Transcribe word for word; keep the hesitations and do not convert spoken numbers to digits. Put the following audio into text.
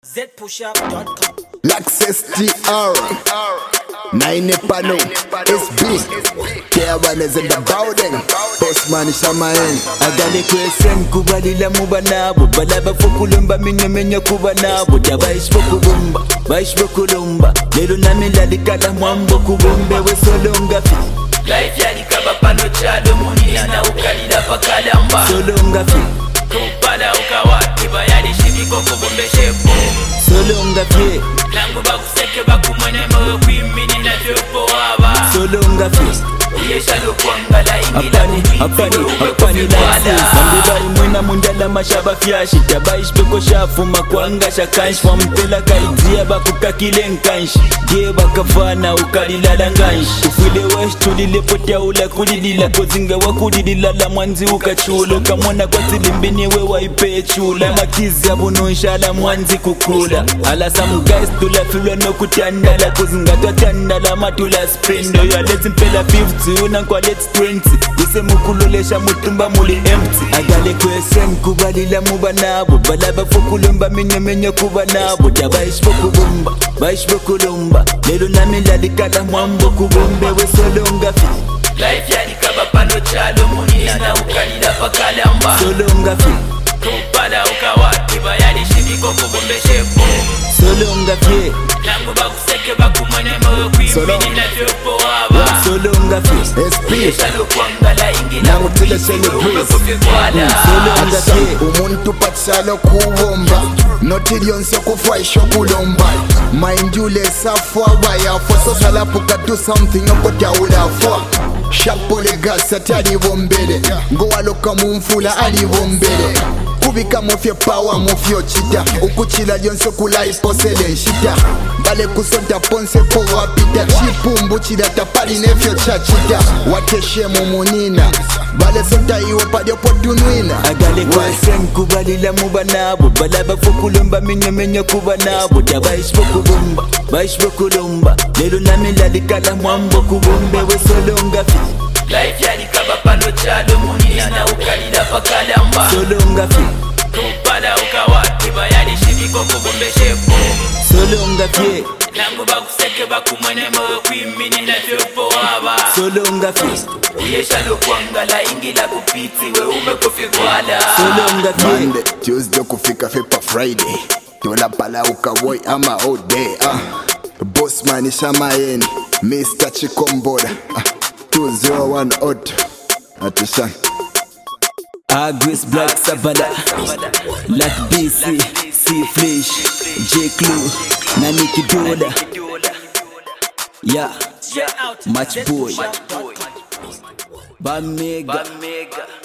Z Pushup dot com. L'access T R nine Pano S B K-one is in the building. Postman is on my end. Agale kwesen kubalila mubanabo balaba fokulumba minyo minyo kubanabo tabaish fokulumba baish fokulumba lelo namila likala mwambo kubumbe we solonga fi life yani kaba pano chado munina na ukalila pakalamba solonga fi kupala ukawati bayani shibiko kubumbe shepo solonga fi langu bakuseke bakumane mwe kwimini na jopo waba solonga fi yeshalo kuangala ingila apani apani apani dance Mambibari mwina munjala mashaba fyashi tabaish beko shafu makwanga shakanshi Wampela kaidia bakukakile nkanshi Gie bakafana ukalilala nganshi Ufile wesh tulile potea ula kulidila Kozinga wakulidila la mwanzi ukachulo Kamwana kwa zilimbini wewa ipe chula Makizi abuno nshala mwanzi kukula Ala some guys tula filwa no kutandala Kozinga twatandala matula sprendo Ya let's mpela fifty una kwa let's twenty Ise mukulolesha mutumba muli empty Agale kwesen kubalila mubanabo Balaba fokulumba minyo minyo kubanabo Tabaish fokubumba, baish fokulumba Lelo namila likala mwambo kubumbe we solonga fi life yani kaba pano chado munina na ukalila pakalamba solonga fi kupala ukawati bayani shibiko kubumbe shepo solonga fi langu bakuseke bakumane mwe kwimini na jopo waba solonga fi S B yeshalo kuangala ingila Now till the celebrate. solonga fi Umuntu patsalo kuwomba Notilionse kufwaisho kulomba Mind you lesa fwa waya fwa Sosa la puka do something okota ula fwa Shapo legasa tali wombele Ngoa loka mumfula ali wombele Kubika mofye power mofyo chita Ukuchila jonso kula iposele shita Bale kusonta ponse po wapita Chipumbu chida tapali nefyo chachita Wateshe mumunina Bale sonta iwo padio podunwina Agale kwesen kubalila mubanabo Balaba fokulumba minyo minyo kubanabo Tabaish fokubumba, baish fokulumba Lelo namila likala mwambo kubumbe we solonga fi life yani kaba pano chado munina na ukalila pakalamba solonga fi kupala ukawati bayani shibiko kubumbe shepo solonga fi langu bakuseke bakumane mwe kwimini na jopo waba solonga fi yeshalo kuangala ingila kupiti we umekufikwala solonga fi Monday, Tuesday kufika fepa Friday Tola pala ukaboy ama all day ah. Bossman isha mayeni Mister Chikombora ah. two zero one out Atishan Agris Black Sabala Lak B C C Flesh J Clue Naniki Dola Yeah Match Boy Bamega Bamega